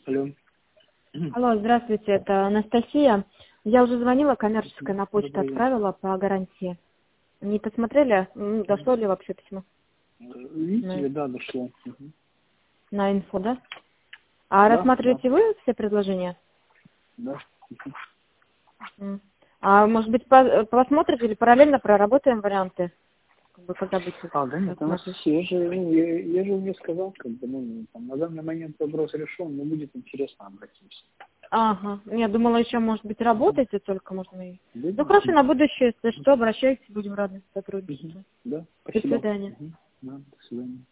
Алло. Алло, здравствуйте, это Анастасия. Я уже звонила, коммерческая на почту Добрый день. отправила по гарантии. Не посмотрели, дошло ли вообще письмо Видите ли, да, дошло. Мгм. на инфо, да? А Да, рассматриваете вы все предложения? да. М. А может быть, посмотрите или параллельно проработаем варианты? Как бы, когда будете Да нет, рассматривать? Анастасия, я же уже сказал, как бы, там, на данный момент вопрос решен, но будет интересно, обратимся. Ага, я думала, еще, может быть, работаете только, можно и... Да, Ну, хорошо, на будущее, если что, обращайтесь, будем рады сотрудничеству. да, До спасибо. свидания. Да, до свидания.